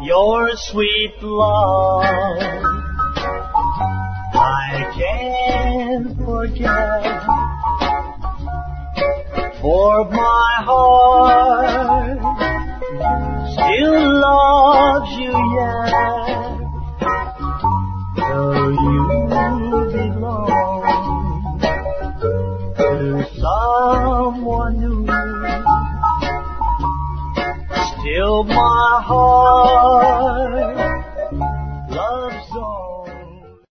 your sweet love I can't forget, for my heart still loves you yet, though you belong to someone new. Still my heart